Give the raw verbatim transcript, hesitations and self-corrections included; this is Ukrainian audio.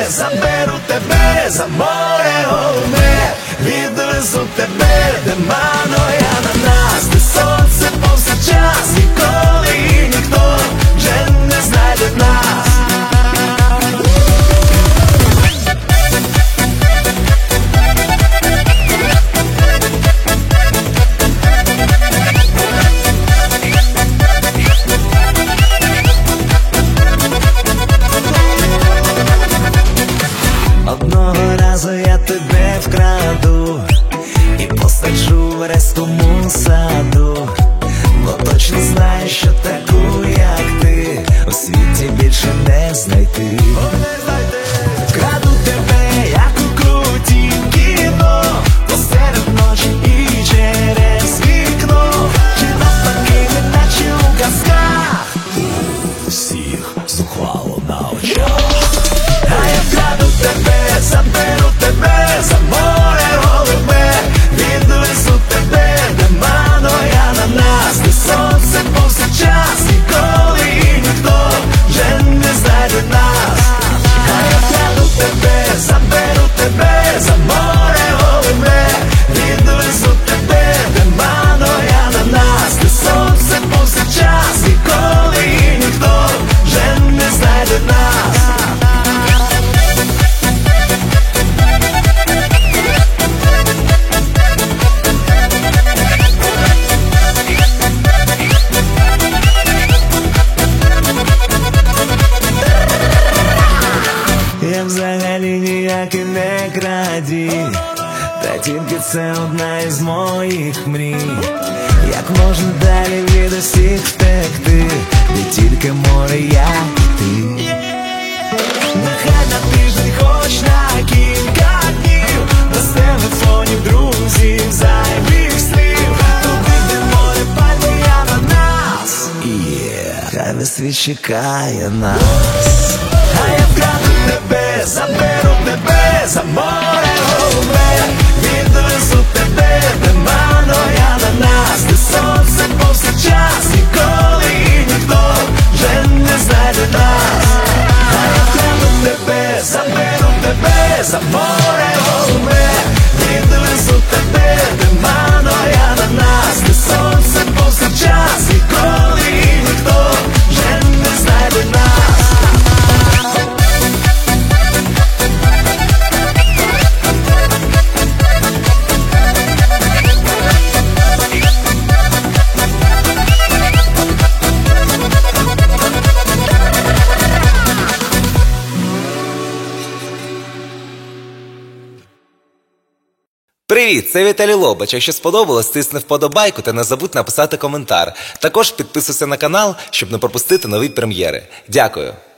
заберу тебе за море голубе, відвезу тебе, де мано я на нас, де сонце повсякчас, ніколи і ніхто вже не знайде нас. Одного разу я тебе вкраду і посаджу в райському саду, бо точно знаю, що таку, як ти, у світі більше не знайти. Вкраду тебе, як у крутім кіно, посеред ночі і через вікно, чи навпаки, неначе у казках, у всіх зухвало на очах. А я вкраду тебе, заберу тебе за море голубе, відвезу тебе, де мано я на нас, де сонце повсякчас, ніколи і ніхто вже не знайде нас. А я вкраду тебе, заберу тебе за море голубе, відвезу тебе, де мано я на нас, де сонце повсякчас, ніколи і ніхто вже не знайде нас. Я взагалі ніякий не крадій, та тільки це одна із моїх мрій. Як можна далі від усіх втекти, де тільки море, як і ти. Нехай на тиждень, хоч на кілька днів, без телефонів, друзів, зайвих слів, туди, де море, пальми я на нас, yeah. Хай весь світ чекає нас. А я вкраду тебе, заберу тебе за море голубе, відвезу тебе, де мано я на нас, де сонце повсякчас, ніколи і ніхто вже не знайде нас. А я вкраду тебе, заберу тебе за море голубе, відвезу тебе, де мано я на нас, де сонце повсякчас, ніколи і ніхто вже не знайде нас. Привіт, це Віталій Лобач. Якщо сподобалось, тисни вподобайку та не забудь написати коментар. Також підписуйся на канал, щоб не пропустити нові прем'єри. Дякую.